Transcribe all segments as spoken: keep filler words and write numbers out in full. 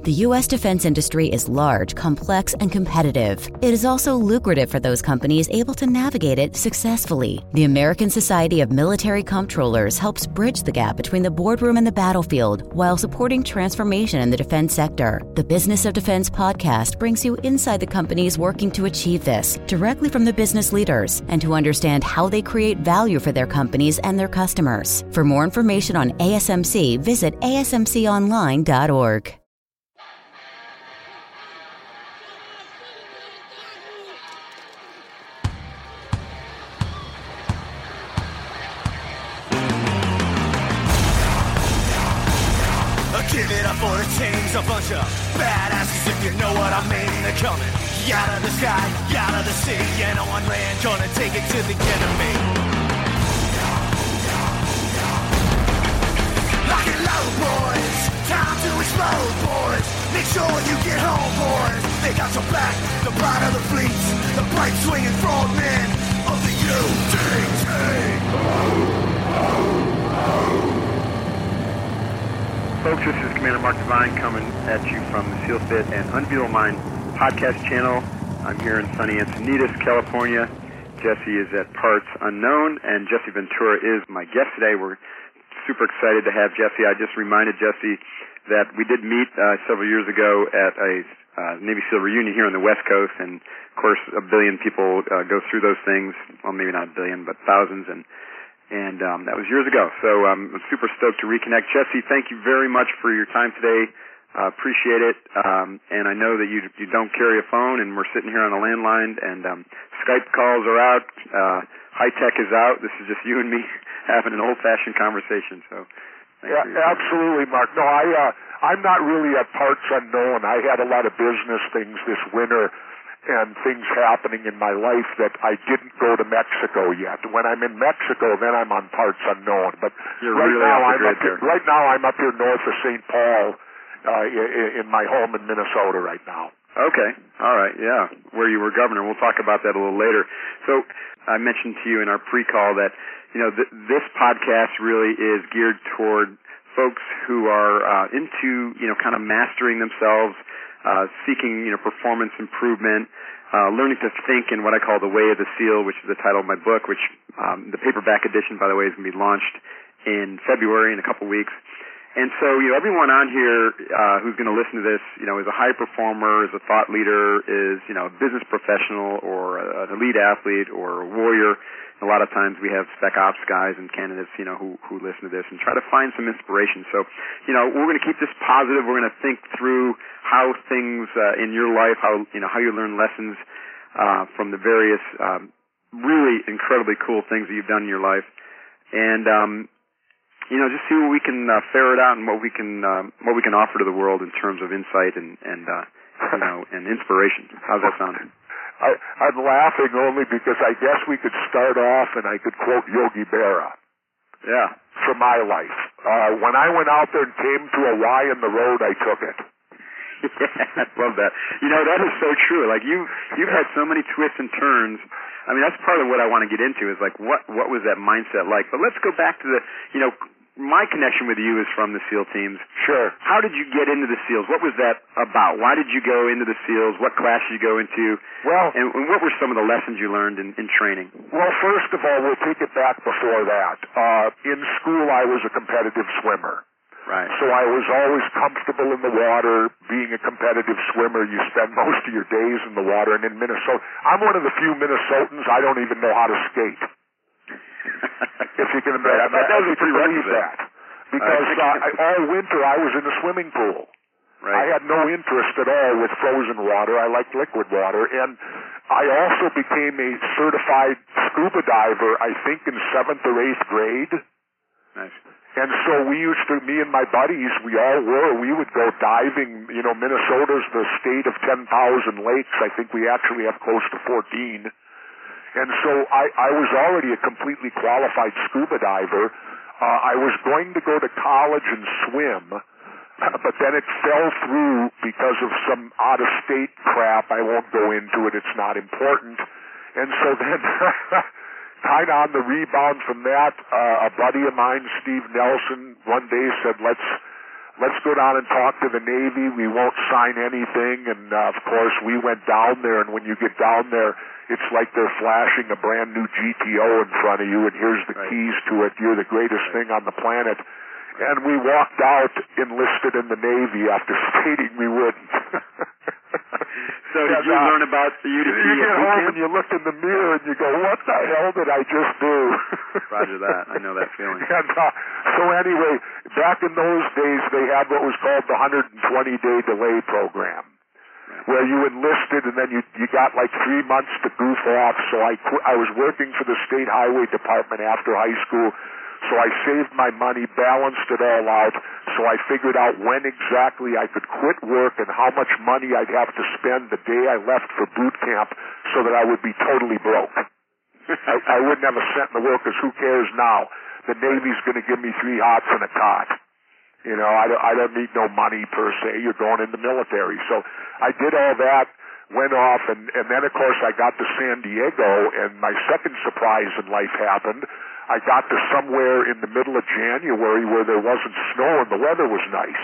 The U S defense industry is large, complex, and competitive. It is also lucrative for those companies able to navigate it successfully. The American Society of Military Comptrollers helps bridge the gap between the boardroom and the battlefield while supporting transformation in the defense sector. The Business of Defense podcast brings you inside the companies working to achieve this, directly from the business leaders, and to understand how they create value for their companies and their customers. For more information on A S M C, visit A S M C online dot org. Give it up for the teams, a bunch of badasses, if you know what I mean. They're coming out of the sky, out of the sea, and on land, gonna take it to the enemy. Lock it low, boys, time to explode, boys. Make sure you get home, boys. They got your back, the pride of the fleets, the bright swinging frogmen of the U D T. Folks, this is Commander Mark Devine coming at you from the Seal Fit and Unbeatable Mind podcast channel. I'm here in sunny Encinitas, California. Jesse is at Parts Unknown, and Jesse Ventura is my guest today. We're super excited to have Jesse. I just reminded Jesse that we did meet uh, several years ago at a uh, Navy SEAL reunion here on the West Coast, and of course a billion people uh, go through those things. Well, maybe not a billion, but thousands, and And um, that was years ago. So um, I'm super stoked to reconnect. Jesse, thank you very much for your time today. Uh, appreciate it. Um, and I know that you you don't carry a phone, and we're sitting here on a landline, and um, Skype calls are out. Uh, high tech is out. This is just you and me having an old-fashioned conversation. So, yeah, absolutely, Mark. No, I uh, I'm not really at Parts Unknown. I had a lot of business things this winter and things happening in my life that I didn't go to Mexico yet. When I'm in Mexico, then I'm on Parts Unknown. But You're right really now, off the I'm grid up here, there. right now I'm up here north of Saint Paul, uh, in, in my home in Minnesota right now. Okay. All right. Yeah. Where you were governor. We'll talk about that a little later. So I mentioned to you in our pre-call that, you know, th- this podcast really is geared toward folks who are uh, into, you know, kind of mastering themselves, Uh, seeking, you know, performance improvement, uh, learning to think in what I call the way of the SEAL, which is the title of my book, which um, the paperback edition, by the way, is going to be launched in February in a couple weeks. And so, you know, everyone on here uh, who's going to listen to this, you know, is a high performer, is a thought leader, is, you know, a business professional or a, an elite athlete or a warrior. A lot of times we have spec ops guys and candidates, you know, who, who listen to this and try to find some inspiration. So, you know, we're going to keep this positive. We're going to think through how things uh, in your life, how, you know, how you learn lessons uh, from the various um, really incredibly cool things that you've done in your life. And, um, you know, just see what we can uh, ferret out and what we can um, what we can offer to the world in terms of insight and, and uh, you know, and inspiration. How's that sound? I, I'm laughing only because I guess we could start off and I could quote Yogi Berra. Yeah. For my life. Uh, when I went out there and came to a Y in the road, I took it. Yeah, I love that. You know, that is so true. Like, you, you've had so many twists and turns. I mean, that's part of what I want to get into is, like, what, what was that mindset like? But let's go back to the, you know, my connection with you is from the SEAL teams. Sure. How did you get into the SEALs? What was that about? Why did you go into the SEALs? What class did you go into? Well, and, and what were some of the lessons you learned in, in training? Well, first of all, we'll take it back before that. Uh, in school, I was a competitive swimmer. Right. So I was always comfortable in the water. Being a competitive swimmer, you spend most of your days in the water. And in Minnesota, I'm one of the few Minnesotans I don't even know how to skate. If you can imagine, that, that was a believe that, because uh, I, all winter I was in a swimming pool. Right. I had no interest at all with frozen water. I liked liquid water, and I also became a certified scuba diver. I think in seventh or eighth grade. Nice. And so we used to, me and my buddies, we all were. We would go diving. You know, Minnesota's the state of ten thousand lakes. I think we actually have close to fourteen. And so I, I was already a completely qualified scuba diver. Uh, I was going to go to college and swim, but then it fell through because of some out-of-state crap. I won't go into it. It's not important. And so then, kind of on the rebound from that, uh, a buddy of mine, Steve Nelson, one day said, let's let's go down and talk to the Navy. We won't sign anything. And, uh, of course, we went down there, and when you get down there, it's like they're flashing a brand new G T O in front of you, and here's the right. keys to it. You're the greatest thing on the planet. And we walked out enlisted in the Navy after stating we wouldn't. So did and, you uh, learn about the U D T? You get home and you look in the mirror and you go, what the hell did I just do? Roger that. I know that feeling. And uh, so anyway, back in those days, they had what was called the one hundred twenty day delay program, yeah. where you enlisted and then you you got like three months to goof off. So I qu- I was working for the State Highway Department after high school. So I saved my money, balanced it all out, so I figured out when exactly I could quit work and how much money I'd have to spend the day I left for boot camp so that I would be totally broke. I, I wouldn't have a cent in the world, because who cares now? The Navy's going to give me three hots and a cot. You know, I don't, I don't need no money per se. You're going in the military. So I did all that, went off, and, and then, of course, I got to San Diego, and my second surprise in life happened. I got to somewhere in the middle of January where there wasn't snow and the weather was nice,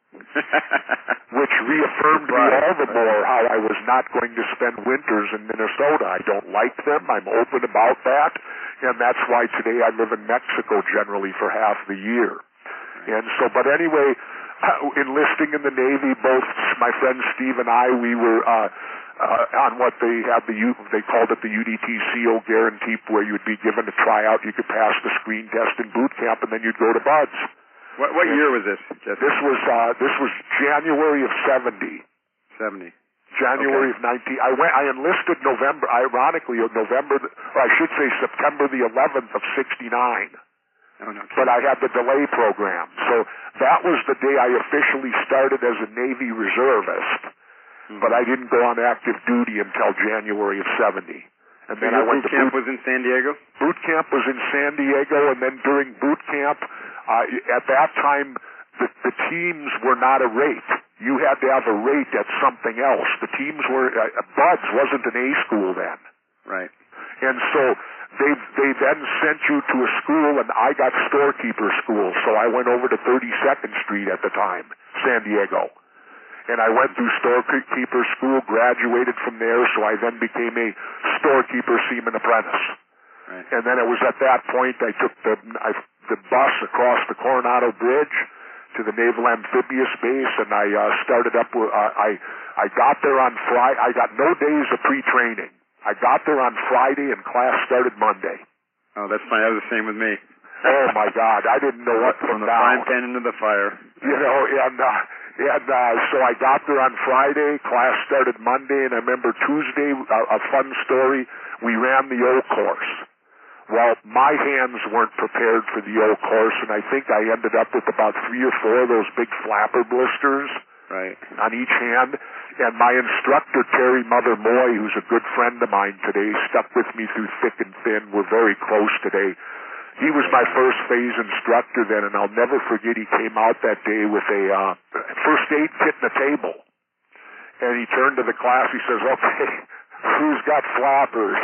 which reaffirmed me all the more how I was not going to spend winters in Minnesota. I don't like them. I'm open about that, and that's why today I live in Mexico generally for half the year. And so, but anyway, uh, enlisting in the Navy, both my friend Steve and I, we were uh, uh, on what they have the U, they called it the U D T C O guarantee, where you'd be given a tryout, you could pass the screen test in boot camp, and then you'd go to Buds. What, what year was this, Jesse? This was uh, this was January of seventy. Seventy. January okay. of nineteen. I went. I enlisted November. Ironically, November, or I should say September the eleventh of sixty-nine. Oh, no, but I had the delay program. So that was the day I officially started as a Navy reservist. Mm-hmm. But I didn't go on active duty until January of seventy. And so then I went boot to camp boot, was in San Diego? Boot camp was in San Diego, and then during boot camp, uh, at that time, the, the teams were not a rate. You had to have a rate at something else. The teams were, uh, Buds wasn't an A school then. Right. And so they they then sent you to a school, and I got storekeeper school, so I went over to thirty-second Street at the time, San Diego. And I went through storekeeper school, graduated from there, so I then became a storekeeper seaman apprentice. Right. And then it was at that point I took the I, the bus across the Coronado Bridge to the Naval Amphibious Base, and I uh, started up with, uh, I I got there on Friday. I got no days of pre-training. I got there on Friday, and class started Monday. Oh, that's funny. That was the same with me. Oh, my God. I didn't know what from the down. frying pan into the fire. You know, and, uh, and uh, so I got there on Friday. Class started Monday, and I remember Tuesday, uh, a fun story, we ran the O course. Well, my hands weren't prepared for the O course, and I think I ended up with about three or four of those big flapper blisters. Right. On each hand. And my instructor, Terry Mother Moy, who's a good friend of mine today, stuck with me through thick and thin. We're very close today. He was my first phase instructor then, and I'll never forget he came out that day with a uh, first aid kit and a table. And he turned to the class, he says, okay, who's got flappers?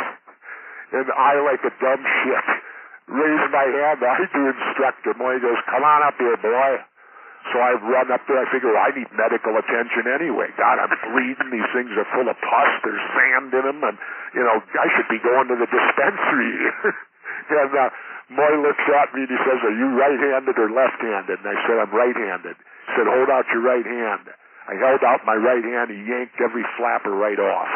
And I, like a dumb shit, raised my hand. I do instructor. Moy goes, come on up here, boy. So I run up there. I figure, well, I need medical attention anyway. God, I'm bleeding. These things are full of pus. There's sand in them. And, you know, I should be going to the dispensary. and uh, Moy looks at me and he says, are you right-handed or left-handed? And I said, I'm right-handed. He said, hold out your right hand. I held out my right hand. He yanked every flapper right off.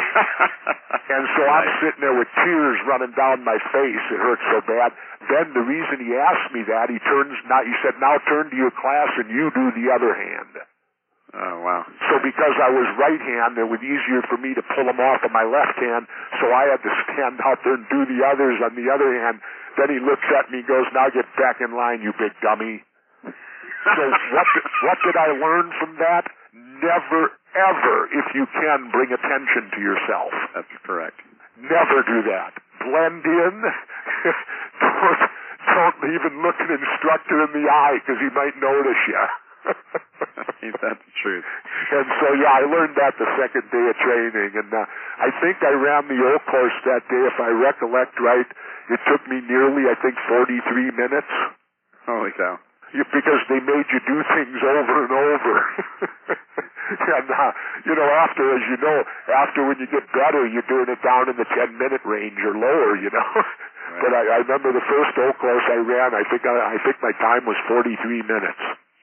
And so I'm sitting there with tears running down my face. It hurt so bad. Then the reason he asked me that, he turns, now he said, now turn to your class and you do the other hand. Oh, wow. So because I was right-handed, it was easier for me to pull them off on my left hand, so I had to stand out there and do the others on the other hand. Then he looks at me and goes, now get back in line, you big dummy. So what did, what did I learn from that? Never, ever, if you can, bring attention to yourself. That's correct. Never do that. Blend in. don't, don't even look an instructor in the eye, because he might notice you. Ain't that the truth? And so, yeah, I learned that the second day of training. And uh, I think I ran the O course that day, if I recollect right. It took me nearly, I think, forty-three minutes. Holy cow. you, because they made you do things over and over. And, uh, you know, after, as you know, after when you get better, you're doing it down in the ten-minute range or lower, you know. Right. But I, I remember the first oak course I ran, I think I, I think my time was forty-three minutes.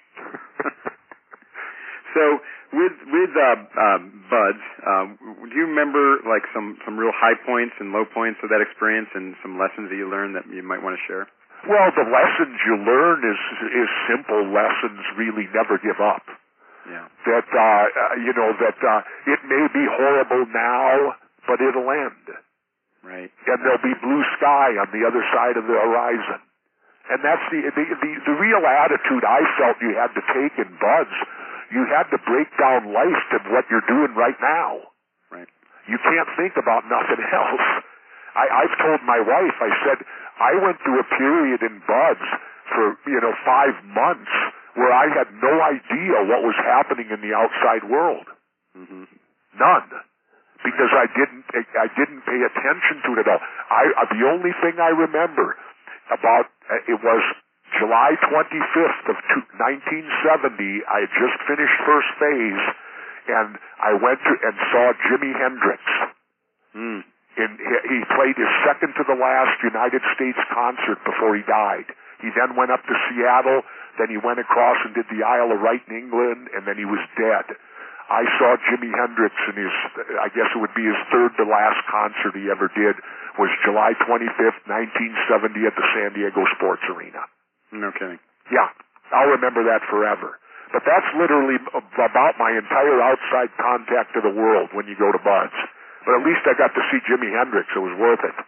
So, with with uh, uh, Buds, um, do you remember like some, some real high points and low points of that experience and some lessons that you learned that you might want to share? Well, the lessons you learn is is simple lessons, really never give up. Yeah. That, uh, you know, that uh, it may be horrible now, but it'll end. Right. And there'll be blue sky on the other side of the horizon. And that's the, the, the, the real attitude I felt you had to take in Buds. You had to break down life to what you're doing right now. Right. You can't think about nothing else. I, I've told my wife, I said, I went through a period in Buds for, you know, five months where I had no idea what was happening in the outside world. Mm-hmm. None. Because I didn't, I didn't pay attention to it at all. I, uh, the only thing I remember about, uh, it was July twenty-fifth of nineteen seventy, I had just finished first phase, and I went to, and saw Jimi Hendrix. Mm. In, he played his second to the last United States concert before he died. He then went up to Seattle, then he went across and did the Isle of Wight in England, and then he was dead. I saw Jimi Hendrix in his, I guess it would be his third to last concert he ever did, was July twenty-fifth, nineteen seventy at the San Diego Sports Arena. No kidding. Yeah, I'll remember that forever. But that's literally about my entire outside contact to the world when you go to Buds. But at least I got to see Jimi Hendrix. It was worth it.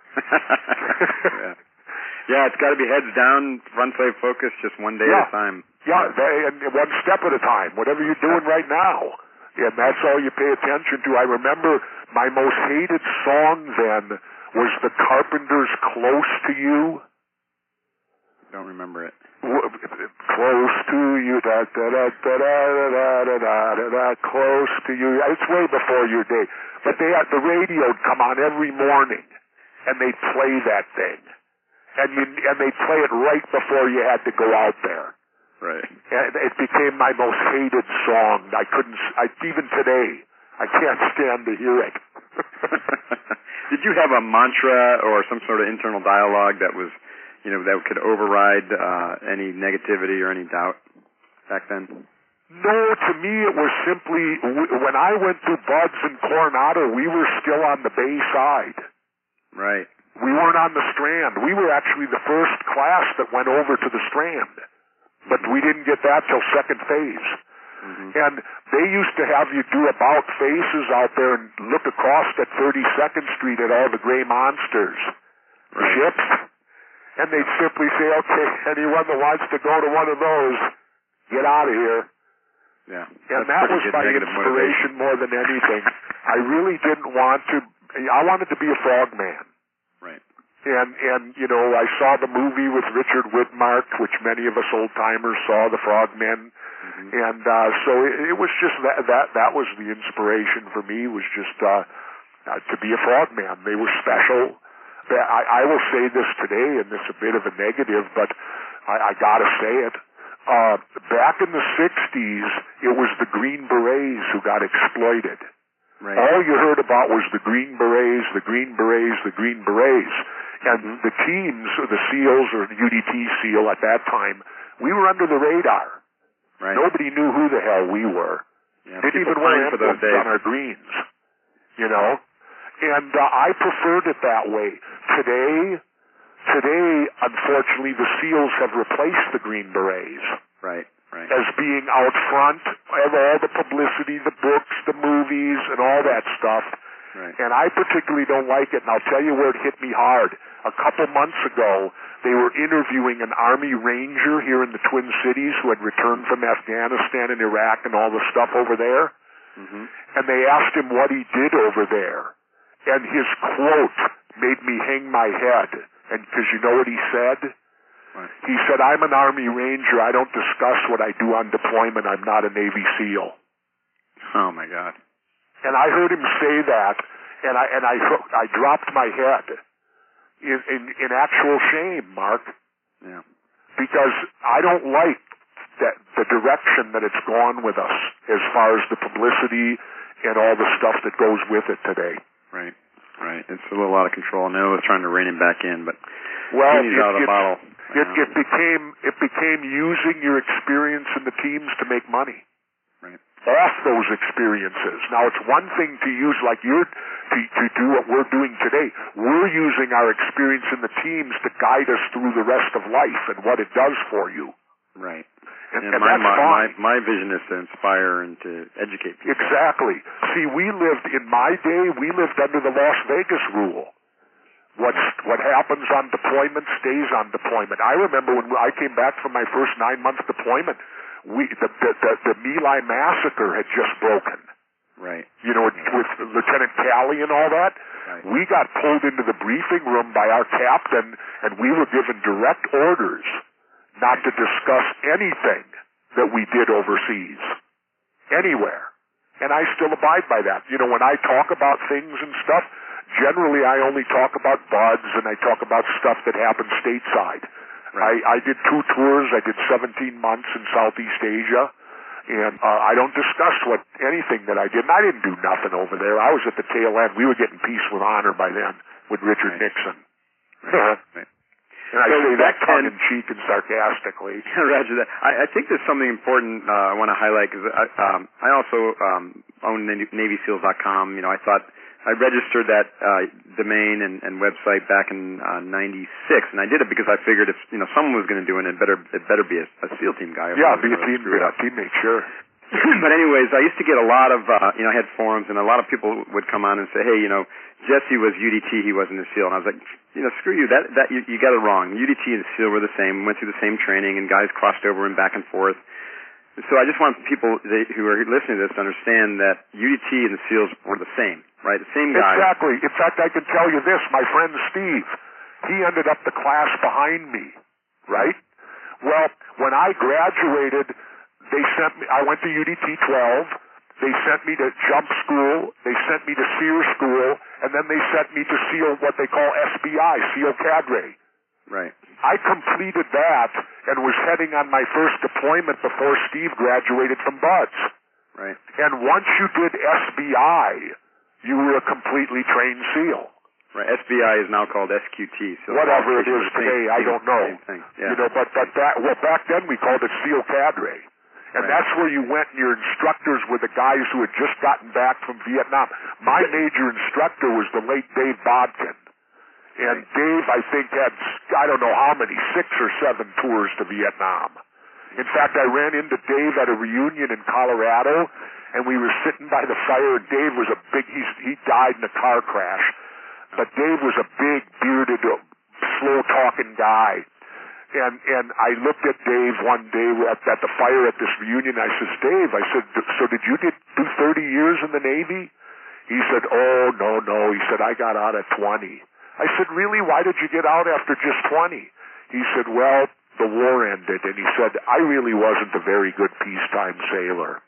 Yeah. Yeah, it's got to be heads down, front side focus, just one day yeah. at a time. Yeah, they, and one step at a time, whatever you're doing right now. And that's all you pay attention to. I remember my most hated song then was The Carpenters' Close to You. Don't remember it. Close to you, da da da da da da da da da, close to you. It's way before your day. But they had, the radio would come on every morning, and they'd play that thing. And you, and they'd play it right before you had to go out there. Right. And it became my most hated song. I couldn't, I, even today, I can't stand to hear it. Did you have a mantra or some sort of internal dialogue that was, you know, that could override uh, any negativity or any doubt back then? No, to me it was simply, when I went to Buds in Coronado, we were still on the bay side. Right. We weren't on the Strand. We were actually the first class that went over to the Strand. But we didn't get that till second phase. Mm-hmm. And they used to have you do about faces out there and look across at thirty-second Street at all the gray monsters, the right. ships. And they'd simply say, okay, anyone that wants to go to one of those, get out of here. Yeah. And that was my inspiration motivation. More than anything. I really didn't want to, I wanted to be a frogman. Right. And, and, you know, I saw the movie with Richard Widmark, which many of us old-timers saw, The Frogmen. Mm-hmm. And, uh, so it, it was just that, that, that was the inspiration for me, was just, uh, uh to be a frogman. They were special. I, I will say this today, and this is a bit of a negative, but I, I gotta say it. Uh, back in the sixties, it was the Green Berets who got exploited. Right. All you heard about was the Green Berets, the Green Berets, the Green Berets. And mm-hmm. the teams, the SEALs or U D T SEAL at that time, we were under the radar. Right. Nobody knew who the hell we were. Yeah, Didn't even wear emblems on our greens. You know? And uh, I preferred it that way. Today, today, unfortunately, the SEALs have replaced the Green Berets. Right. Right. As being out front of all the publicity, the books, the movies, and all that stuff. Right. And I particularly don't like it, and I'll tell you where it hit me hard. A couple months ago, they were interviewing an Army Ranger here in the Twin Cities who had returned from Afghanistan and Iraq and all the stuff over there. Mm-hmm. And they asked him what he did over there. And his quote made me hang my head. And because you know what he said? Right. He said, I'm an Army Ranger. I don't discuss what I do on deployment. I'm not a Navy SEAL. Oh, my God. And I heard him say that, and I and I I dropped my head in in, in actual shame, Mark. Yeah. because I don't like that the direction that it's gone with us as far as the publicity and all the stuff that goes with it today. Right, right. It's a little out of control. I know I was trying to rein him back in, but well, he's it, out of the it, bottle. It, it became it became using your experience in the teams to make money. Right. Off those experiences. Now, it's one thing to use like you're to, to do what we're doing today. We're using our experience in the teams to guide us through the rest of life and what it does for you. Right. And, and, and my, that's my, fine. my, my vision is to inspire and to educate people. Exactly. See, we lived, in my day, we lived under the Las Vegas rule. What's, what happens on deployment stays on deployment. I remember when I came back from my first nine-month deployment, we the, the, the, the My Lai massacre had just broken. Right. You know, yeah. with Lieutenant Calley and all that. Right. We got pulled into the briefing room by our captain, and we were given direct orders not to discuss anything that we did overseas, anywhere. And I still abide by that. You know, when I talk about things and stuff, generally I only talk about buds and I talk about stuff that happened stateside. Right. I, I did two tours. I did seventeen months in Southeast Asia. And uh, I don't discuss what anything that I did. And I didn't do nothing over there. I was at the tail end. We were getting peace with honor by then with Richard right. Nixon. Right. right. And I so say that tongue-in-cheek and sarcastically. Roger that. I, I think there's something important uh, I want to highlight because I, um, I also um, own Navy Seals dot com. You know, I thought I registered that uh, domain and, and website back in uh, ninety-six, and I did it because I figured if you know someone was going to do it, it better it better be a, a SEAL team guy. Yeah, be a team, be a teammate, sure. But anyways, I used to get a lot of, uh, you know, I had forums, and a lot of people would come on and say, hey, you know, Jesse was U D T, he wasn't a SEAL. And I was like, you know, screw you, that, that, you, you got it wrong. U D T and SEAL were the same, went through the same training, and guys crossed over and back and forth. So I just want people that, who are listening to this to understand that U D T and the SEALs were the same, right? The same guys. Exactly. In fact, I can tell you this, my friend Steve, he ended up the class behind me, right? Well, when I graduated, they sent me, I went to U D T twelve, they sent me to jump school, they sent me to SEAR school, and then they sent me to SEAL, what they call S B I, SEAL Cadre. Right. I completed that and was heading on my first deployment before Steve graduated from Buds. Right. And once you did S B I, you were a completely trained SEAL. Right. S B I is now called S Q T. So whatever it is today, same, I don't know. Same thing. Yeah. You know, but but that well back then we called it SEAL Cadre. And right. that's where you went, and your instructors were the guys who had just gotten back from Vietnam. My major instructor was the late Dave Bodkin. And right. Dave, I think, had, I don't know how many, six or seven tours to Vietnam. In fact, I ran into Dave at a reunion in Colorado, and we were sitting by the fire, and Dave was a big, he's, he died in a car crash. But Dave was a big, bearded, slow-talking guy. And and I looked at Dave one day at, at the fire at this reunion. I said, Dave, I said, so did you did, do thirty years in the Navy? He said, oh, no, no. He said, I got out at twenty. I said, really? Why did you get out after just twenty? He said, well, the war ended. And he said, I really wasn't a very good peacetime sailor.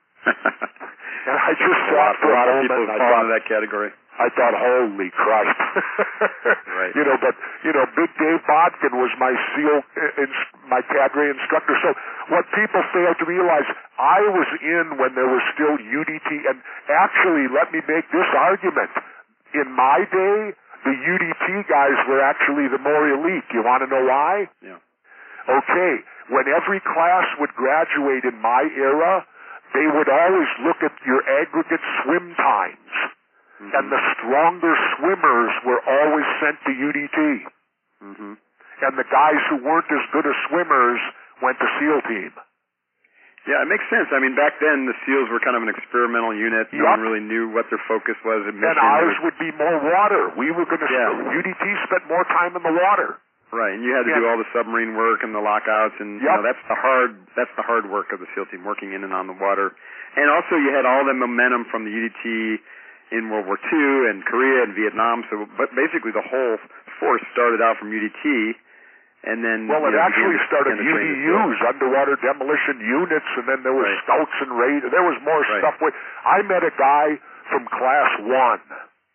And I just thought for a lot of people fall into that category. I thought, holy Christ. Right. You know, but, you know, Big Dave Bodkin was my SEAL, my cadre instructor. So what people fail to realize, I was in when there was still U D T. And actually, let me make this argument. In my day, the U D T guys were actually the more elite. You want to know why? Yeah. Okay. When every class would graduate in my era, they would always look at your aggregate swim times. Mm-hmm. And the stronger swimmers were always sent to U D T. Mm-hmm. And the guys who weren't as good as swimmers went to SEAL team. Yeah, it makes sense. I mean, back then the SEALs were kind of an experimental unit. No yep. one really knew what their focus was. And ours would be more water. We were going to, yeah. U D T spent more time in the water. Right, and you had to yeah. do all the submarine work and the lockouts, and yep. you know, that's the hard that's the hard work of the SEAL team, working in and on the water. And also, you had all the momentum from the U D T in World War Two and Korea and Vietnam. So, but basically, the whole force started out from U D T, and then well, it you know, actually started U D Us, underwater demolition units, and then there was right. scouts and raiders. There was more right. stuff. With I met a guy from Class One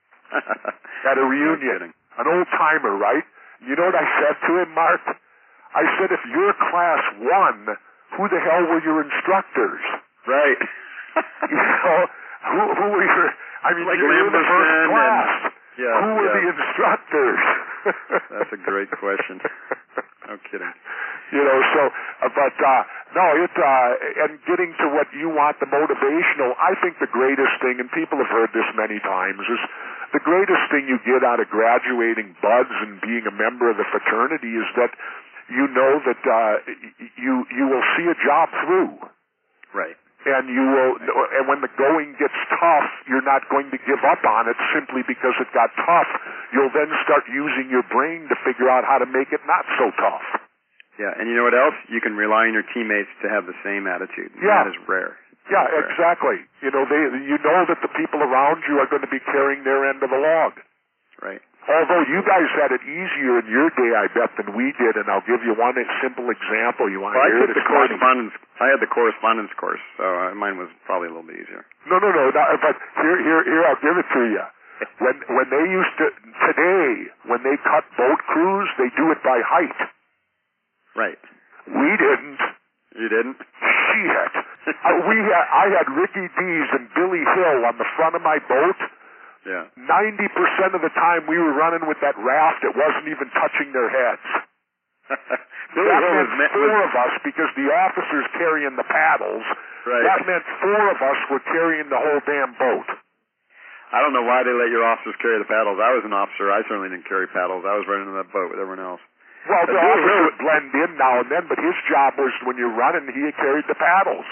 at a reunion, no an old timer, right? You know what I said to him, Mark? I said, if you're class one, who the hell were your instructors? Right. You know, who, who were your, I mean, like you were in the first class. And, yeah, who were yeah. the instructors? That's a great question. No kidding. You know, so, uh, but, uh, no, it, uh, and getting to what you want, the motivational, I think the greatest thing, and people have heard this many times, is the greatest thing you get out of graduating buds and being a member of the fraternity is that you know that, uh, you, you will see a job through. Right. And you will, and when the going gets tough, you're not going to give up on it simply because it got tough. You'll then start using your brain to figure out how to make it not so tough. Yeah, and you know what else? You can rely on your teammates to have the same attitude. Yeah. That is rare. Yeah, rare. exactly. You know, they, you know that the people around you are going to be carrying their end of the log. Right. Although you guys had it easier in your day, I bet, than we did, and I'll give you one simple example. You want well, to hear I took it? the correspondence. I had the correspondence course, so uh, mine was probably a little bit easier. No, no, no. Not, but here, here, here, I'll give it to you. When when they used to today, when they cut boat crews, they do it by height. Right. We didn't. You didn't? Shit. uh, we had, I had Ricky Dees and Billy Hill on the front of my boat. Yeah. Ninety percent of the time we were running with that raft, it wasn't even touching their heads. Billy that Hill meant was met, four was, of us because the officers carrying the paddles. Right. That meant four of us were carrying the whole damn boat. I don't know why they let your officers carry the paddles. I was an officer. I certainly didn't carry paddles. I was running in that boat with everyone else. Well, But the Billy officer Hill- would blend in now and then, but his job was when you're running, he carried the paddles.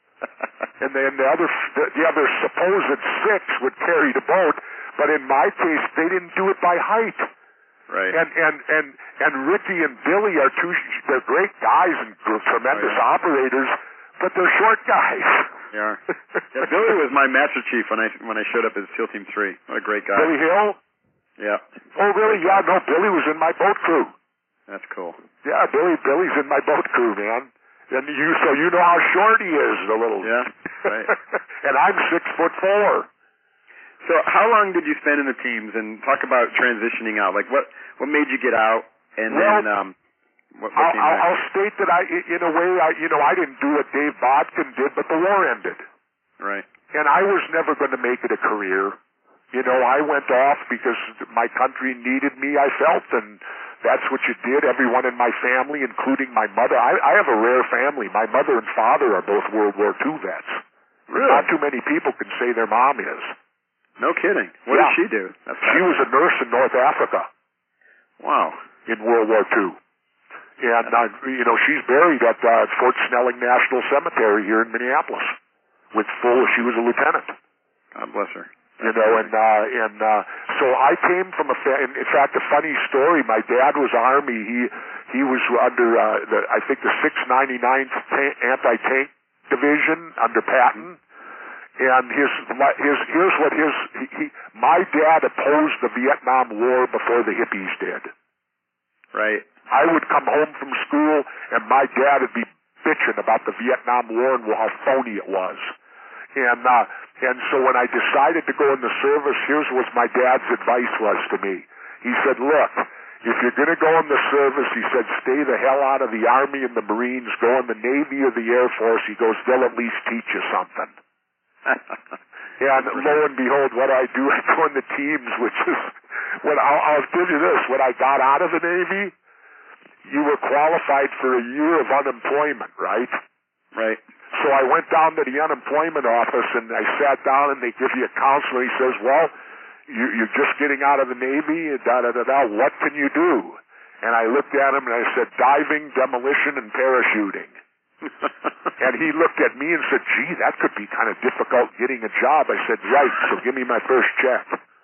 And then the other, the, the other supposed six would carry the boat, but in my case, they didn't do it by height. Right. And and and and Ricky and Billy are two. They're great guys and tremendous Oh, yeah. operators, but they're short guys. Yeah. Yeah. Billy was my master chief when I when I showed up as SEAL Team Three. What a great guy. Billy Hill. Yeah. Oh, really? Yeah. No, Billy was in my boat crew. That's cool. Yeah, Billy. Billy's in my boat crew, man. And you, so you know how short he is, the little. Yeah. Right. And I'm six foot four. So how long did you spend in the teams? And talk about transitioning out. Like what what made you get out? And Well, then um, what, what I'll, came I'll, next? I'll state that I, in a way, I, you know, I didn't do what Dave Bodkin did, but the war ended, Right. and I was never going to make it a career. You know, I went off because my country needed me, I felt, and that's what you did. Everyone in my family, including my mother. I, I have a rare family. My mother and father are both World War Two vets. Really? Not too many people can say their mom is. No kidding. What Yeah. did she do? That's She was a nurse in North Africa Wow. in World War Two. And, uh, you know, she's buried at uh, Fort Snelling National Cemetery here in Minneapolis. With full, she was a lieutenant. God bless her. You know, and uh, and uh, so I came from a. Fa- in, in fact, a funny story. My dad was Army. He he was under uh, the I think the six ninety-ninth ta- Anti-Tank Division under Patton. And his his here's what his he, he my dad opposed the Vietnam War before the hippies did. Right. I would come home from school and my dad would be bitching about the Vietnam War and how phony it was. And uh, and so when I decided to go in the service, here's what my dad's advice was to me. He said, look, if you're going to go in the service, he said, stay the hell out of the Army and the Marines, go in the Navy or the Air Force. He goes, they'll at least teach you something. And lo and behold, what I do, I go in the teams, which is, when I'll, I'll give you this, when I got out of the Navy, you were qualified for a year of unemployment, right? Right. So I went down to the unemployment office and I sat down and they give you a counselor. He says, well, you, you're just getting out of the Navy, da da da da. What can you do? And I looked at him and I said, diving, demolition, and parachuting. And he looked at me and said, gee, that could be kind of difficult getting a job. I said, right, so give me my first check.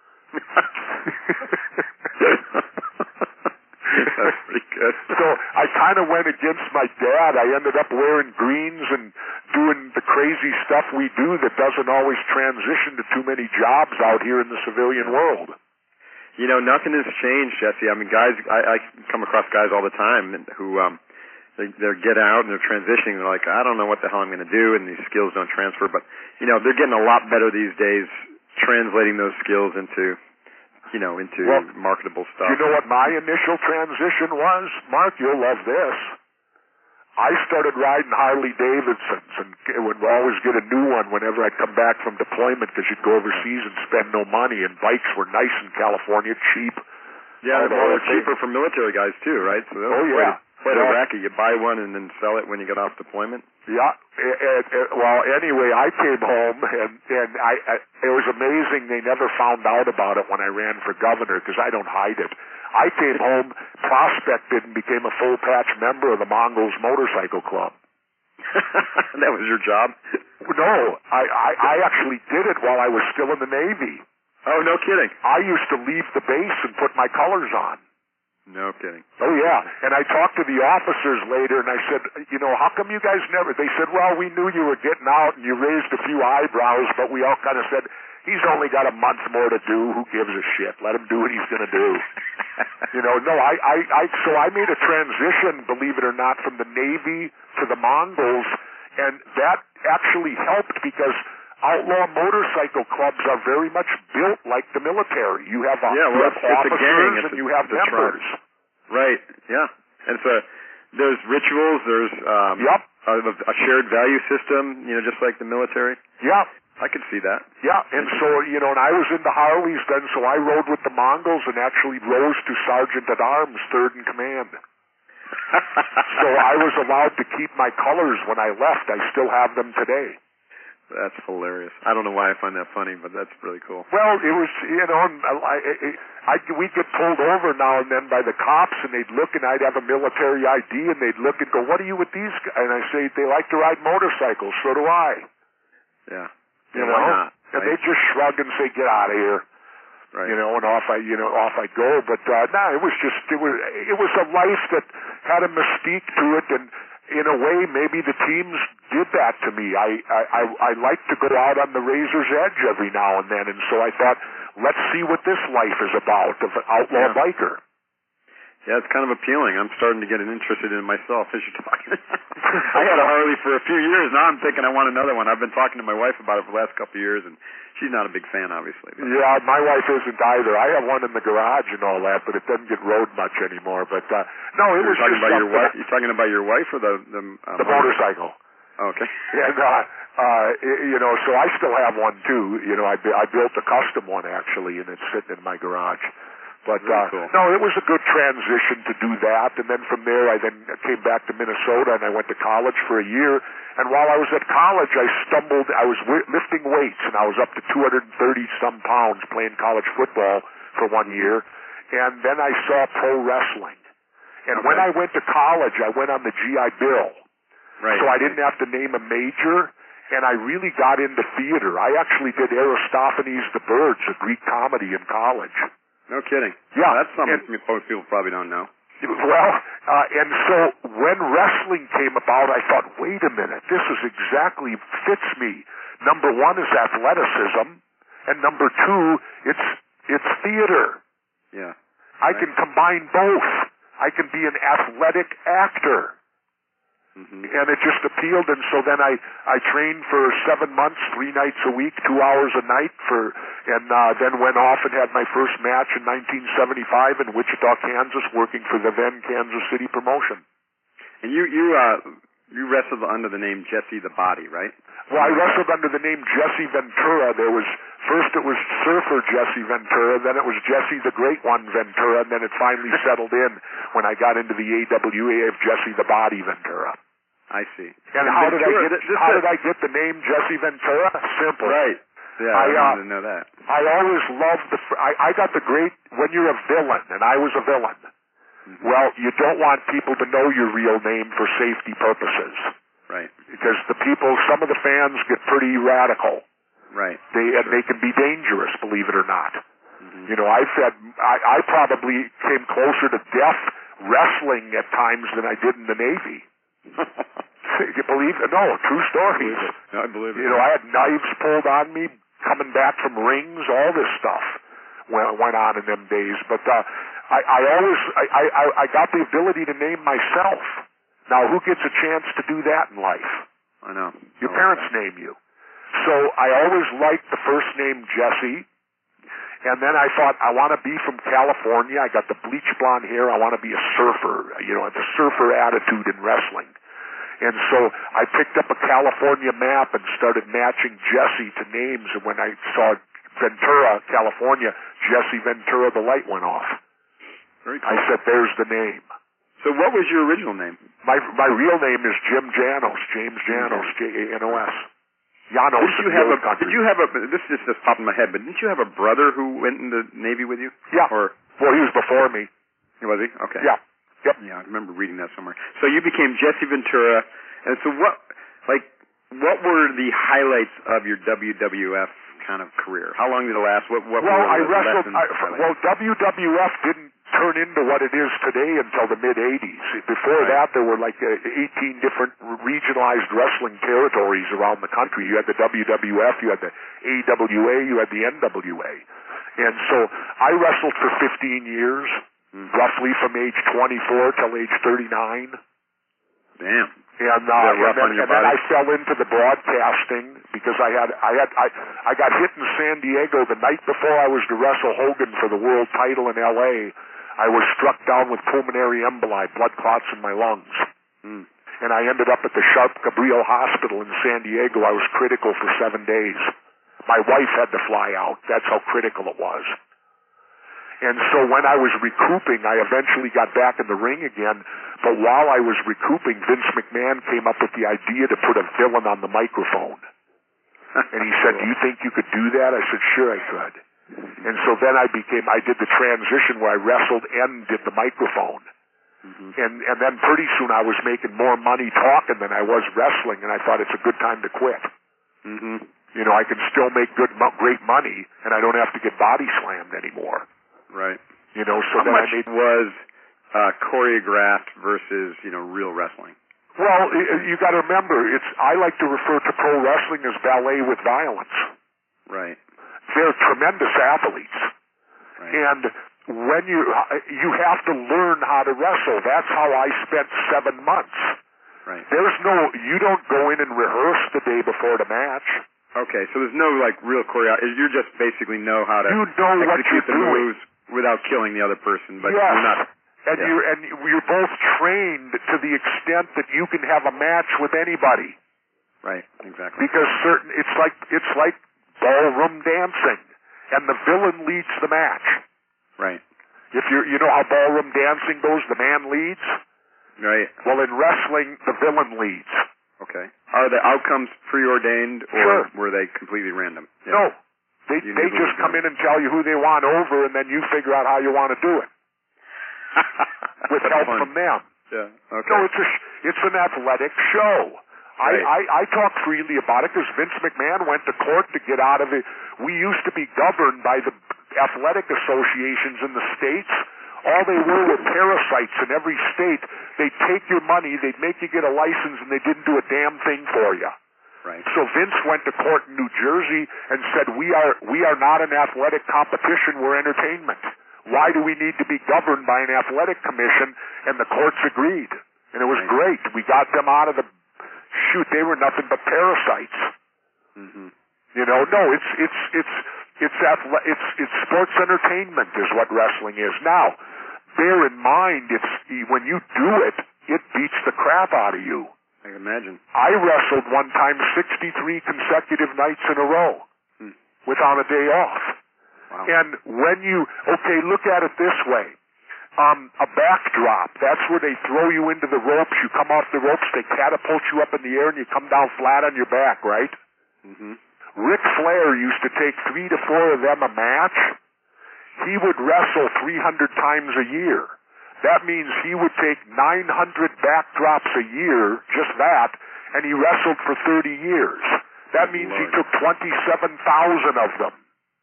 That's pretty good. So I kind of went against my dad. I ended up wearing greens and doing the crazy stuff we do that doesn't always transition to too many jobs out here in the civilian world. You know, nothing has changed, Jesse. I mean, guys, I, I come across guys all the time who um, they, they're getting out and they're transitioning. They're like, I don't know what the hell I'm going to do, and these skills don't transfer. But, you know, they're getting a lot better these days translating those skills into you know, into well, marketable stuff. You know what my initial transition was? Mark, you'll love this. I started riding Harley Davidsons and would always get a new one whenever I'd come back from deployment because you'd go overseas and spend no money, and bikes were nice in California, cheap. Yeah, they're more cheaper for military guys too, right? So oh yeah. Quite yeah. a racket. You buy one and then sell it when you get off deployment. Yeah. And, and, well, anyway, I came home and and I, I it was amazing. They never found out about it when I ran for governor because I don't hide it. I came home, prospected, and became a full patch member of the Mongols Motorcycle Club. That was your job? No, I, I I actually did it while I was still in the Navy. Oh, no kidding. I used to leave the base and put my colors on. No kidding. Oh, yeah. And I talked to the officers later, and I said, you know, how come you guys never... They said, well, we knew you were getting out, and you raised a few eyebrows, but we all kind of said, he's only got a month more to do. Who gives a shit? Let him do what he's going to do. You know, no, I, I, I... So I made a transition, believe it or not, from the Navy to the Mongols, and that actually helped because... Outlaw motorcycle clubs are very much built like the military. You have, yeah, well, you have it's, officers it's a gang. It's and a, you have members. Right, yeah. And so there's rituals, there's um, yep. a, a shared value system, you know, just like the military. Yeah. I could see that. Yeah, and so, you know, and I was into Harleys then, so I rode with the Mongols and actually rose to Sergeant at Arms, third in command. So I was allowed to keep my colors when I left. I still have them today. That's hilarious. I don't know why I find that funny, but that's really cool. Well, it was, you know, I, I, I, we'd get pulled over now and then by the cops, and they'd look, and I'd have a military I D, and they'd look and go, what are you with these guys? And I say, they like to ride motorcycles. So do I. Yeah. You yeah, know? Why not? And right? they'd just shrug and say, get out of here. Right. You know, and off I, you know, off I go. But, uh, no, nah, it was just, it was, it was a life that had a mystique to it, and in a way, maybe the teams did that to me. I, I, I, I like to go out on the razor's edge every now and then, and so I thought, let's see what this life is about of an outlaw yeah. biker. Yeah, it's kind of appealing. I'm starting to get interested in it myself as you're talking. I had a Harley for a few years. Now I'm thinking I want another one. I've been talking to my wife about it for the last couple of years, and she's not a big fan, obviously. But. Yeah, my wife isn't either. I have one in the garage and all that, but it doesn't get rode much anymore. But uh, no, it you're was talking just about your wife. I, You're talking about your wife or the the, uh, the motorcycle. Oh, okay. And uh, uh, you know, so I still have one too. You know, I I built a custom one actually, and it's sitting in my garage. But uh, cool. no, it was a good transition to do that. And then from there, I then came back to Minnesota, and I went to college for a year. And while I was at college, I stumbled. I was w- lifting weights, and I was up to two hundred thirty some pounds playing college football for one year. And then I saw pro wrestling. And okay. when I went to college, I went on the G I Bill. Right. So I didn't have to name a major. And I really got into theater. I actually did Aristophanes the Birds, a Greek comedy in college. No kidding. Yeah. That's something and, most people probably don't know. Well, uh, and so when wrestling came about, I thought, wait a minute, this is exactly fits me. Number one is athleticism, and number two, it's it's theater. Yeah. I right. can combine both. I can be an athletic actor. Mm-hmm. And it just appealed, and so then I, I trained for seven months, three nights a week, two hours a night, for, and uh, then went off and had my first match in nineteen seventy-five in Wichita, Kansas, working for the then Kansas City promotion. And you you uh you wrestled under the name Jesse the Body, right? Well, I wrestled under the name Jesse Ventura. There was first it was Surfer Jesse Ventura, then it was Jesse the Great One Ventura, and then it finally settled in when I got into the A W A of Jesse the Body Ventura. I see. And, and how Ventura, did I get it? How a, did I get the name Jesse Ventura? Simple. Right. Yeah, I, I uh, didn't know that. I always loved the. I, I got the great when you're a villain, and I was a villain. Mm-hmm. Well, you don't want people to know your real name for safety purposes. Right. Because the people, some of the fans get pretty radical. Right. They sure. and they can be dangerous, believe it or not. Mm-hmm. You know, I've had I, I probably came closer to death wrestling at times than I did in the Navy. You believe it? No, true stories. I believe it. You know, I had knives pulled on me coming back from rings. All this stuff went, went on in them days. But uh, I, I always I, I, I got the ability to name myself. Now, who gets a chance to do that in life? I know. Your I parents that. name you. So I always liked the first name Jesse. And then I thought, I want to be from California. I got the bleach blonde hair. I want to be a surfer. You know, the surfer attitude in wrestling. And so I picked up a California map and started matching Jesse to names. And when I saw Ventura, California, Jesse Ventura, the light went off. Very cool. I said, there's the name. So what was your original name? My my real name is Jim Janos, James Janos, J A N O S. Janos. Did you have a? Did you have a? This is just popped in my head, but didn't you have a brother who went in the Navy with you? Yeah. Or well, he was before me. Was he? Okay. Yeah. Yep. Yeah, I remember reading that somewhere. So you became Jesse Ventura, and so what? Like, what were the highlights of your W W F kind of career? How long did it last? What? what well, were I the wrestled. lessons? I, well, W W F didn't turn into what it is today until the mid eighties. Before Right. that, there were like uh, eighteen different regionalized wrestling territories around the country. You had the W W F, you had the A W A, you had the N W A. And so I wrestled for fifteen years, mm-hmm. roughly from age twenty-four till age thirty-nine. Damn. And, uh, and, then, and then I fell into the broadcasting because I had I had I I got hit in San Diego the night before I was to wrestle Hogan for the world title in L A. I was struck down with pulmonary emboli, blood clots in my lungs. Mm. And I ended up at the Sharp Cabrillo Hospital in San Diego. I was critical for seven days. My wife had to fly out. That's how critical it was. And so when I was recouping, I eventually got back in the ring again. But while I was recouping, Vince McMahon came up with the idea to put a villain on the microphone. And he said, do you think you could do that? I said, sure I could. And so then I became, I did the transition where I wrestled and did the microphone. Mm-hmm. And and then pretty soon I was making more money talking than I was wrestling, and I thought it's a good time to quit. Mm-hmm. You know, I can still make good, great money, and I don't have to get body slammed anymore. Right. You know, so How then much I made, was uh, choreographed versus, you know, real wrestling? Well, you got to remember, it's I like to refer to pro wrestling as ballet with violence. Right. They're tremendous athletes, right. and when you you have to learn how to wrestle. That's how I spent seven months. Right. There's no you don't go in and rehearse the day before the match. Okay, so there's no like real choreo. You just basically know how to you know what execute you're the doing moves without killing the other person. But yes. you're not. And yeah. you're and you're both trained to the extent that you can have a match with anybody. Right. Exactly. Because certain it's like it's like ballroom dancing, and the villain leads the match. Right. If you you know how ballroom dancing goes, the man leads. Right. Well, in wrestling, the villain leads. Okay. Are the outcomes preordained, or sure. were they completely random? Yeah. No. They you they just come in and tell you who they want over, and then you figure out how you want to do it with help fun. from them. Yeah. Okay. No, it's a it's an athletic show. Right. I, I, I talk freely about it because Vince McMahon went to court to get out of it. We used to be governed by the athletic associations in the states. All they were were parasites in every state. They'd take your money, they'd make you get a license, and they didn't do a damn thing for you. Right. So Vince went to court in New Jersey and said, we are we are not an athletic competition, we're entertainment. Why do we need to be governed by an athletic commission? And the courts agreed. And it was right. great. We got them out of the... Shoot, they were nothing but parasites. Mm-hmm. You know, no, it's it's it's it's athle- it's it's sports entertainment is what wrestling is. Now, bear in mind, it's when you do it, it beats the crap out of you. I can imagine. I wrestled one time sixty-three consecutive nights in a row hmm. without a day off. Wow. And when you okay, look at it this way. Um, a backdrop, that's where they throw you into the ropes, you come off the ropes, they catapult you up in the air, and you come down flat on your back, right? Mm-hmm. Ric Flair used to take three to four of them a match. He would wrestle three hundred times a year. That means he would take nine hundred backdrops a year, just that, and he wrestled for thirty years. That means Lord. he took twenty-seven thousand of them.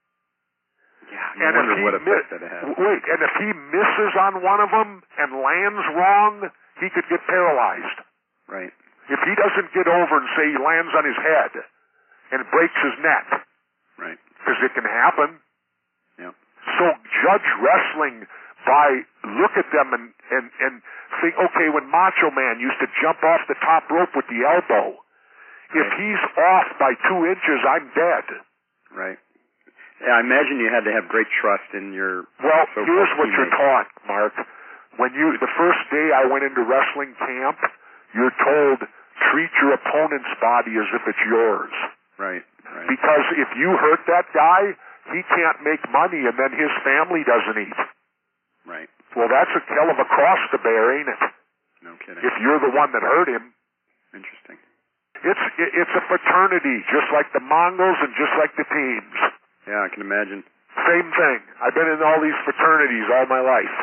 Yeah, and if he what mi- that has. wait, and if he misses on one of them and lands wrong, he could get paralyzed. Right. If he doesn't get over and say he lands on his head and breaks his neck, right? Because it can happen. Yeah. So judge wrestling by look at them and and and think. Okay, when Macho Man used to jump off the top rope with the elbow, right. If he's off by two inches, I'm dead. Right. Uh, Yeah, I imagine you had to have great trust in your. Well, so here's what teammates. you're taught, Mark. When you the first day I went into wrestling camp, you're told treat your opponent's body as if it's yours. Right. Right. Because if you hurt that guy, he can't make money, and then his family doesn't eat. Right. Well, that's a hell of a cross to bear, ain't it? No kidding. If you're the one that hurt him. Interesting. It's it's a fraternity, just like the Mongols and just like the teams. Yeah, I can imagine. Same thing. I've been in all these fraternities all my life.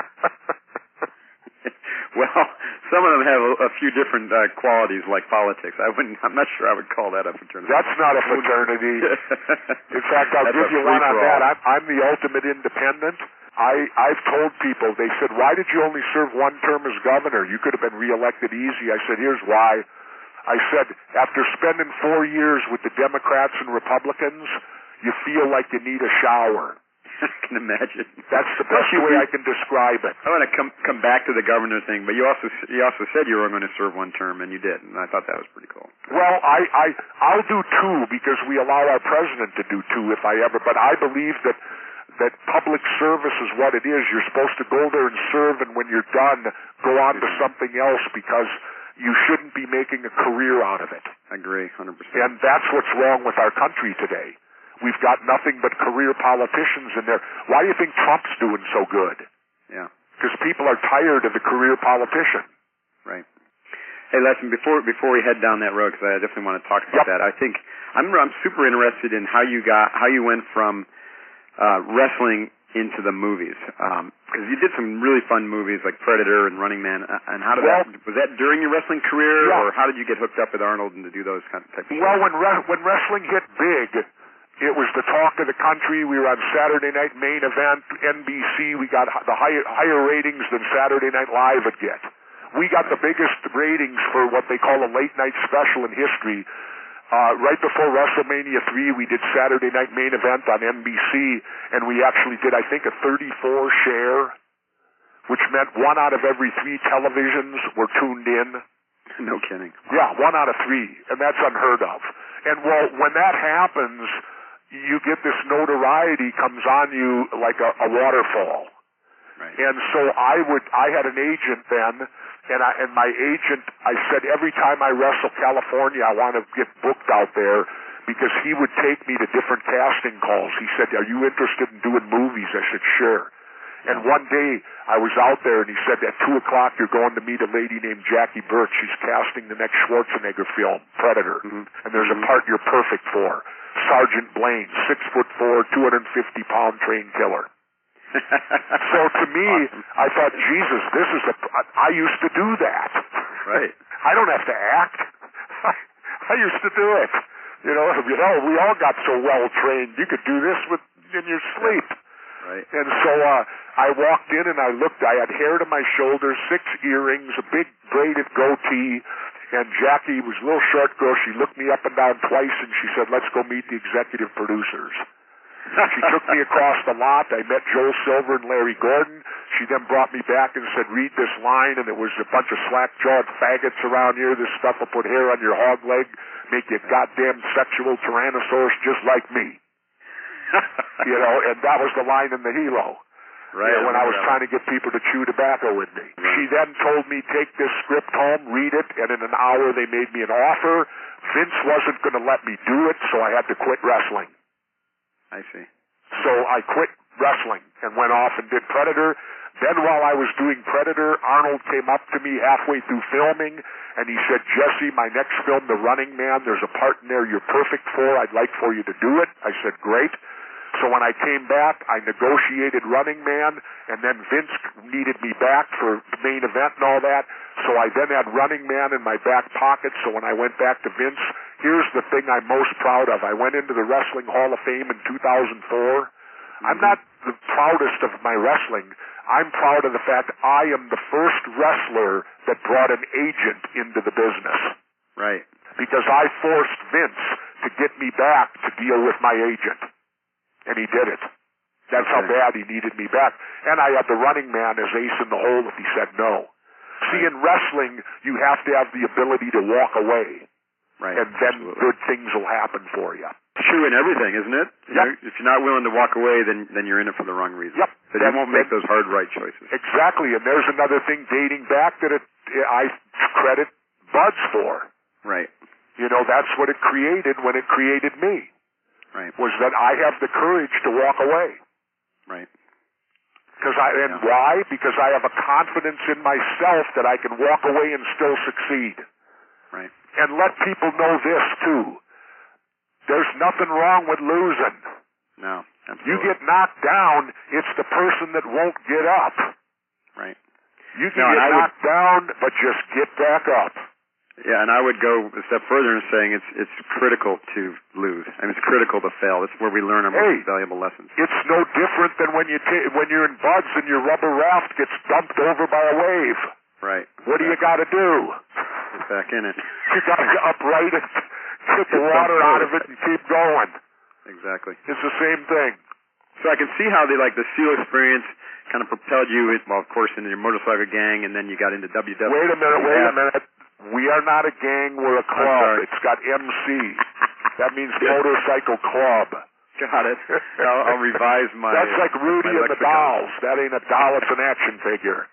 Well, some of them have a, a few different uh, qualities, like politics. I wouldn't. I'm not sure I would call that a fraternity. That's not a fraternity. In fact, I'll That's give you one on free-for-all. that. I'm, I'm the ultimate independent. I, I've told people, they said, why did you only serve one term as governor? You could have been reelected easy. I said, here's why. I said, after spending four years with the Democrats and Republicans, you feel like you need a shower. I can imagine. That's the best way I can describe it. I want to come come back to the governor thing, but you also you also said you were going to serve one term, and you did, and I thought that was pretty cool. Well, I, I I'll do two because we allow our president to do two if I ever. But I believe that that public service is what it is. You're supposed to go there and serve, and when you're done, go on to something else because you shouldn't be making a career out of it. I agree, one hundred percent. And that's what's wrong with our country today. We've got nothing but career politicians in there. Why do you think Trump's doing so good? Yeah. Because people are tired of the career politician. Right. Hey, listen, before before we head down that road, because I definitely want to talk about Yep. that. I think I'm I'm super interested in how you got how you went from uh, wrestling into the movies, because you did some really fun movies like Predator and Running Man. Uh, and how did Well, that was that during your wrestling career, yeah. or how did you get hooked up with Arnold and to do those kind of types of Well, shows? when re- when wrestling hit big, it was the talk of the country. We were on Saturday Night Main Event, N B C. We got h- the higher, higher ratings than Saturday Night Live would get. We got the biggest ratings for what they call a late night special in history. Uh, right before WrestleMania three, we did Saturday Night Main Event on N B C, and we actually did, I think, a thirty-four share, which meant one out of every three televisions were tuned in. No kidding. Yeah, one out of three, and that's unheard of. And well, when that happens, you get this notoriety comes on you like a, a waterfall. Right. And so I would, I had an agent then, and I, and my agent, I said every time I wrestle California, I want to get booked out there because he would take me to different casting calls. He said, "Are you interested in doing movies?" I said, "Sure." And one day I was out there and he said, "At two o'clock you're going to meet a lady named Jackie Burt. She's casting the next Schwarzenegger film, Predator. Mm-hmm. And there's a part you're perfect for. Sergeant Blaine, six foot four, two hundred fifty pound trained killer." So to me, awesome. I thought, Jesus, this is a, I used to do that. Right. I don't have to act. I, I used to do it. You know, you know, we all got so well trained. You could do this with in your sleep. Right. And so uh, I walked in and I looked. I had hair to my shoulders, six earrings, a big braided goatee, and Jackie was a little short girl. She looked me up and down twice, and she said, "Let's go meet the executive producers." She took me across the lot. I met Joel Silver and Larry Gordon. She then brought me back and said, "Read this line," and it was a bunch of slack-jawed faggots around here. This stuff will put hair on your hog leg, make you a goddamn sexual tyrannosaurus just like me. You know, and that was the line in the Hilo. Right. You know, when I was right. trying to get people to chew tobacco with me. Right. She then told me, "Take this script home, read it," and in an hour they made me an offer. Vince wasn't going to let me do it, so I had to quit wrestling. I see. So I quit wrestling and went off and did Predator. Then while I was doing Predator, Arnold came up to me halfway through filming, and he said, "Jesse, my next film, The Running Man, there's a part in there you're perfect for. I'd like for you to do it." I said, "Great." So when I came back, I negotiated Running Man, and then Vince needed me back for the main event and all that. So I then had Running Man in my back pocket. So when I went back to Vince, here's the thing I'm most proud of. I went into the Wrestling Hall of Fame in two thousand four. Mm-hmm. I'm not the proudest of my wrestling. I'm proud of the fact I am the first wrestler that brought an agent into the business. Right. Because I forced Vince to get me back to deal with my agent. And he did it. That's how bad he needed me back. And I had the Running Man as ace in the hole if he said no. See, in wrestling, you have to have the ability to walk away. Right. And then Absolutely. good things will happen for you. true in everything, isn't it? You yep. know, if you're not willing to walk away, then then you're in it for the wrong reason. Yep. So you won't make those hard right choices. Exactly, and there's another thing dating back that it, I credit Buds for. Right. You know, that's what it created when it created me. Right. Was that I have the courage to walk away. Right. Because I and yeah. why? Because I have a confidence in myself that I can walk away and still succeed. Right. And let people know this too. There's nothing wrong with losing. No. Absolutely. You get knocked down, it's the person that won't get up. Right. You can no, get knocked would, down, but just get back up. Yeah, and I would go a step further in saying it's it's critical to lose. I mean, it's critical to fail. It's where we learn our hey, most valuable lessons. It's no different than when you ta- when you're in Buds and your rubber raft gets dumped over by a wave. Right. What do you got to do? Get back in it. You got to upright it, get the water out of it, and keep going. Exactly. It's the same thing. So I can see how the like the SEAL experience kind of propelled you, well, of course, into your motorcycle gang, and then you got into W W F. Wait a minute, wait a minute. We are not a gang, we're a club. It's got M C. That means motorcycle club. Got it. I'll, I'll revise my... That's like Rudy and the Dolls. That ain't a doll, it's an action figure.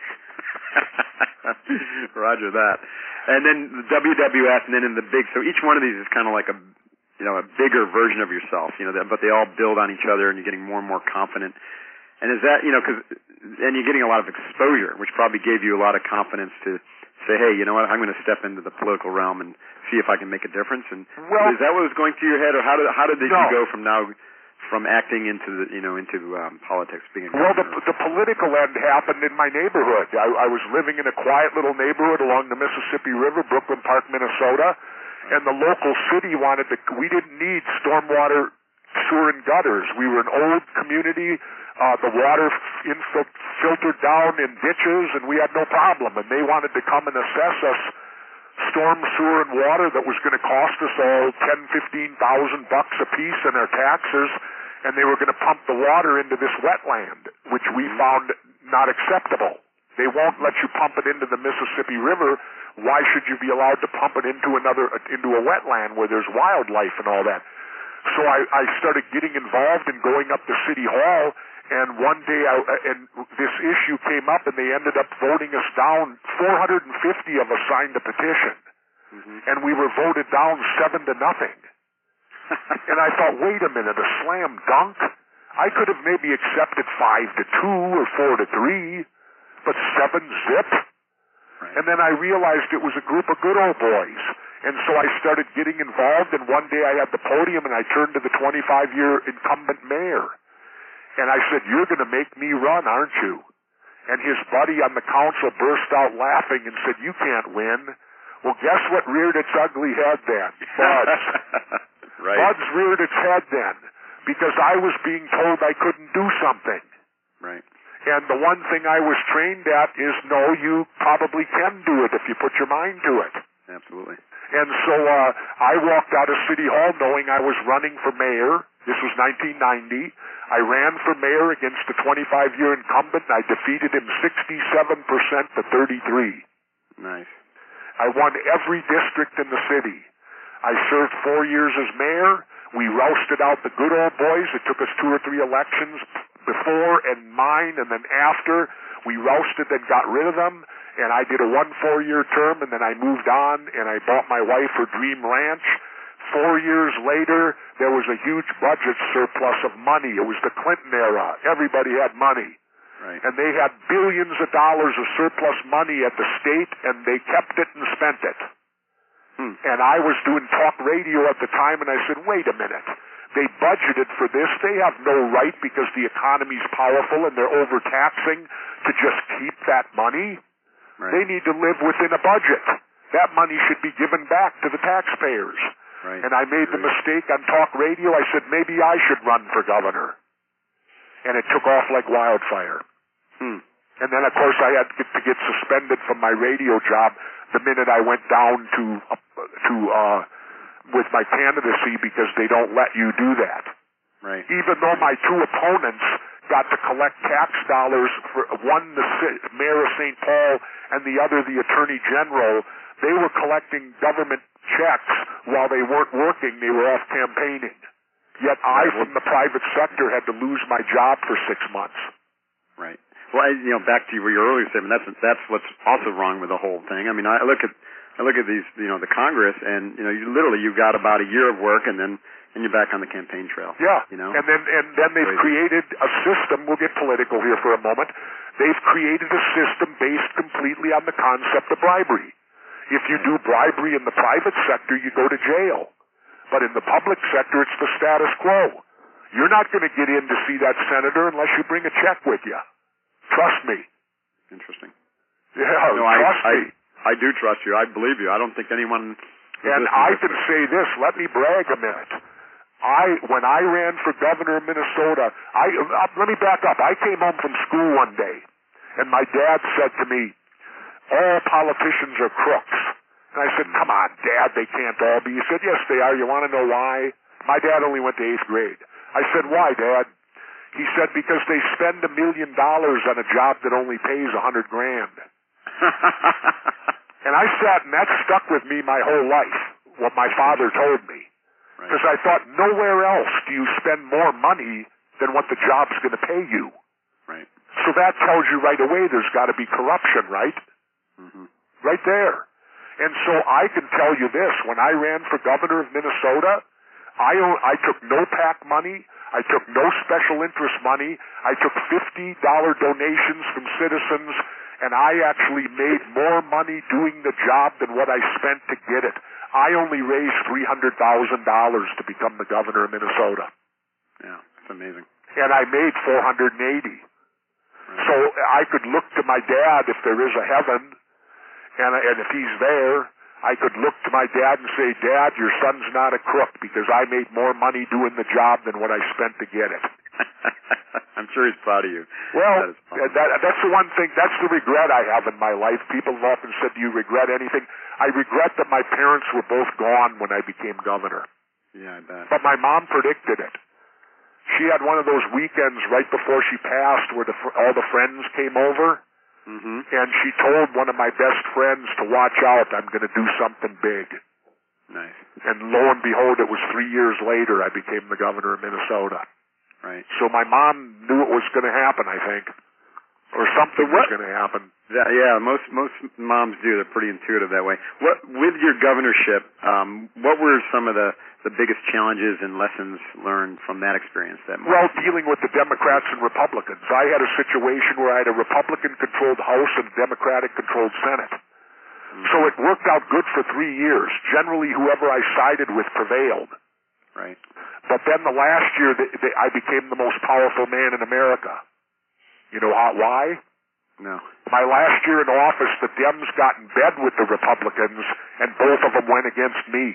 Roger that. And then the W W F, and then in the big... So each one of these is kind of like a, you know, a bigger version of yourself, you know, but they all build on each other, and you're getting more and more confident. And is that, you know, because... And you're getting a lot of exposure, which probably gave you a lot of confidence to say, hey, you know what, I'm going to step into the political realm and see if I can make a difference. And well, is that what was going through your head, or how did how did no. you go from now from acting into the you know into um, politics? Being a well, the, the political end happened in my neighborhood. I, I was living in a quiet little neighborhood along the Mississippi River, Brooklyn Park, Minnesota, and the local city wanted to. We didn't need stormwater, sewer, and gutters. We were an old community. Uh, the water infil- filtered down in ditches, and we had no problem. And they wanted to come and assess us storm, sewer, and water that was going to cost us all ten, fifteen thousand bucks a piece in our taxes, and they were going to pump the water into this wetland, which we found not acceptable. They won't let you pump it into the Mississippi River. Why should you be allowed to pump it into another into a wetland where there's wildlife and all that? So I, I started getting involved in going up to City Hall. And one day, I, and this issue came up, and they ended up voting us down. four hundred fifty of us signed a petition, mm-hmm. and we were voted down seven to nothing. And I thought, wait a minute, a slam dunk? I could have maybe accepted five to two or four to three, but seven zip. Right. And then I realized it was a group of good old boys. And so I started getting involved, and one day I had the podium, and I turned to the twenty-five year incumbent mayor. And I said, you're going to make me run, aren't you? And his buddy on the council burst out laughing and said, you can't win. Well, guess what reared its ugly head then? Buds. Right. Buds reared its head then, because I was being told I couldn't do something. Right. And the one thing I was trained at is, no, you probably can do it if you put your mind to it. Absolutely. And so uh, I walked out of City Hall knowing I was running for mayor. This was nineteen ninety. I ran for mayor against the twenty-five year incumbent, and I defeated him sixty-seven percent to thirty-three. Nice. I won every district in the city. I served four years as mayor. We rousted out the good old boys. It took us two or three elections before and mine, and then after. We rousted and got rid of them, and I did a one four-year term, and then I moved on, and I bought my wife her dream ranch. Four years later, there was a huge budget surplus of money. It was the Clinton era. Everybody had money. Right. And they had billions of dollars of surplus money at the state, and they kept it and spent it. Hmm. And I was doing talk radio at the time, and I said, wait a minute. They budgeted for this. They have no right, because the economy's powerful and they're overtaxing, to just keep that money. Right. They need to live within a budget. That money should be given back to the taxpayers. Right. And I made the mistake on talk radio. I said, maybe I should run for governor. And it took off like wildfire. Hmm. And then, of course, I had to get, to get suspended from my radio job the minute I went down to, uh, to, uh, with my candidacy, because they don't let you do that. Right. Even though my two opponents got to collect tax dollars, for one the mayor of Saint Paul and the other the attorney general, they were collecting government checks while they weren't working. They were off campaigning. Yet I, from the private sector, had to lose my job for six months. Right. Well, I, you know, back to your earlier statement, that's that's what's also wrong with the whole thing. I mean, I look at I look at these, you know, the Congress, and you know, you literally you've got about a year of work, and then and you're back on the campaign trail. Yeah. You know, and then and then they've Crazy. created a system. We'll get political here for a moment. They've created a system based completely on the concept of bribery. If you do bribery in the private sector, you go to jail. But in the public sector, it's the status quo. You're not going to get in to see that senator unless you bring a check with you. Trust me. Interesting. Yeah, no, trust I, me. I, I do trust you. I believe you. I don't think anyone... And I can say this. Let me brag a minute. I, when I ran for governor of Minnesota, I, uh, let me back up. I came home from school one day, and my dad said to me, all politicians are crooks. And I said, come on, Dad, they can't all be. He said, yes, they are. You want to know why? My dad only went to eighth grade. I said, why, Dad? He said, because they spend a million dollars on a job that only pays a hundred grand. And I sat, and that stuck with me my whole life, what my father told me. Because right. I thought, nowhere else do you spend more money than what the job's going to pay you. Right. So that tells you right away there's got to be corruption, right? Mm-hmm. Right there. And so I can tell you this, when I ran for governor of Minnesota, I, I took no PAC money, I took no special interest money, I took fifty dollar donations from citizens, and I actually made more money doing the job than what I spent to get it. I only raised three hundred thousand dollars to become the governor of Minnesota. Yeah, that's amazing. And I made four hundred eighty. Right. So I could look to my dad if there is a heaven, And, and if he's there, I could look to my dad and say, Dad, your son's not a crook because I made more money doing the job than what I spent to get it. I'm sure he's proud of you. Well, that that, that's the one thing, that's the regret I have in my life. People have often said, do you regret anything? I regret that my parents were both gone when I became governor. Yeah, I bet. But my mom predicted it. She had one of those weekends right before she passed where the, all the friends came over. Mm-hmm. And she told one of my best friends to watch out, I'm going to do something big. Nice. And lo and behold, it was three years later I became the governor of Minnesota. Right. So my mom knew it was going to happen, I think. Or something so what, was going to happen. That, yeah, most most moms do. They're pretty intuitive that way. What with your governorship, um, what were some of the, the biggest challenges and lessons learned from that experience? That well, dealing with the Democrats and Republicans. I had a situation where I had a Republican-controlled House and a Democratic-controlled Senate. Mm-hmm. So it worked out good for three years. Generally, whoever I sided with prevailed. Right. But then the last year, they, they, I became the most powerful man in America. You know how, why? No. My last year in office, the Dems got in bed with the Republicans, and both of them went against me.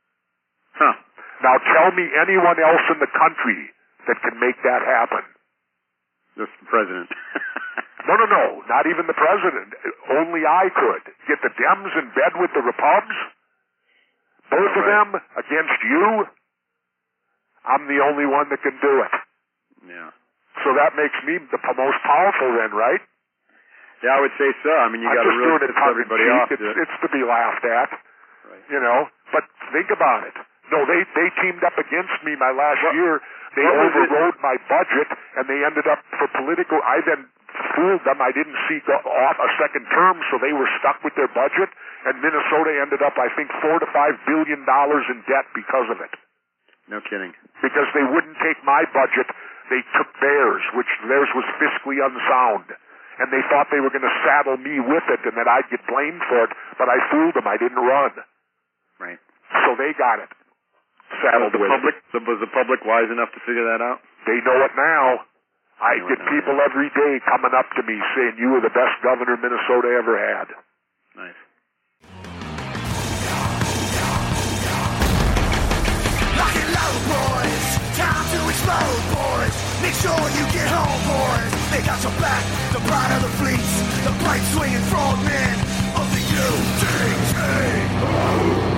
Huh. Now tell me anyone else in the country that can make that happen. Just the president. no, no, no. Not even the president. Only I could. Get the Dems in bed with the Repubs, both oh, of right. them against you. I'm the only one that can do it. Yeah. So that makes me the most powerful then, right? Yeah, I would say so. I mean, you got to really piss everybody off. It's, it's to be laughed at, right. You know. But think about it. No, they they teamed up against me my last what, year. They overrode my budget, and they ended up for political. I then fooled them. I didn't seek off a second term, so they were stuck with their budget. And Minnesota ended up, I think, four to five billion dollars in debt because of it. No kidding. Because they wouldn't take my budget. They took theirs, which theirs was fiscally unsound. And they thought they were going to saddle me with it and that I'd get blamed for it, but I fooled them. I didn't run. Right. So they got it. Saddled was the with public, it. Was the public wise enough to figure that out? They know it now. I know get now, people yeah. every day coming up to me saying, you were the best governor Minnesota ever had. Nice. Lock and load, boys. Time to explode, boys. Make sure you get home, boys. They got your back, the pride of the fleets, the bright swinging frogmen of the U D T.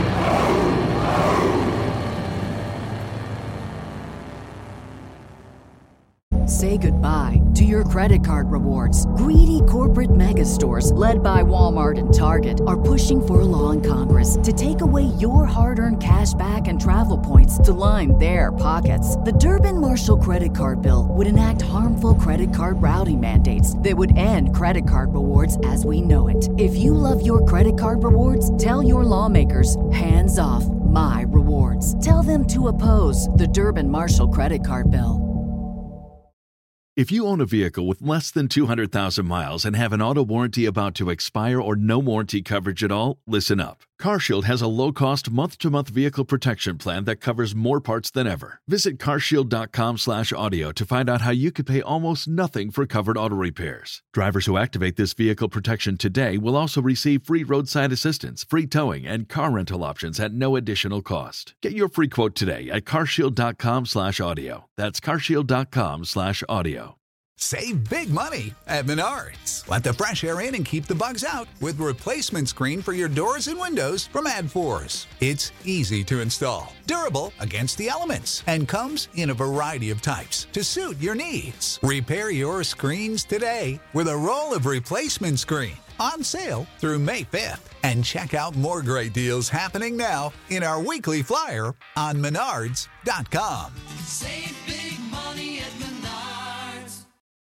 Say goodbye to your credit card rewards. Greedy corporate mega stores, led by Walmart and Target, are pushing for a law in Congress to take away your hard-earned cash back and travel points to line their pockets. The Durbin-Marshall credit card bill would enact harmful credit card routing mandates that would end credit card rewards as we know it. If you love your credit card rewards, tell your lawmakers, hands off my rewards. Tell them to oppose the Durbin-Marshall credit card bill. If you own a vehicle with less than two hundred thousand miles and have an auto warranty about to expire or no warranty coverage at all, listen up. CarShield has a low-cost month-to-month vehicle protection plan that covers more parts than ever. Visit carshield.com slash audio to find out how you could pay almost nothing for covered auto repairs. Drivers who activate this vehicle protection today will also receive free roadside assistance, free towing, and car rental options at no additional cost. Get your free quote today at carshield.com slash audio. That's carshield.com slash audio. Save big money at Menards. Let the fresh air in and keep the bugs out with replacement screen for your doors and windows from AdForce. It's easy to install, durable against the elements, and comes in a variety of types to suit your needs. Repair your screens today with a roll of replacement screen on sale through May fifth. And check out more great deals happening now in our weekly flyer on menards dot com. Save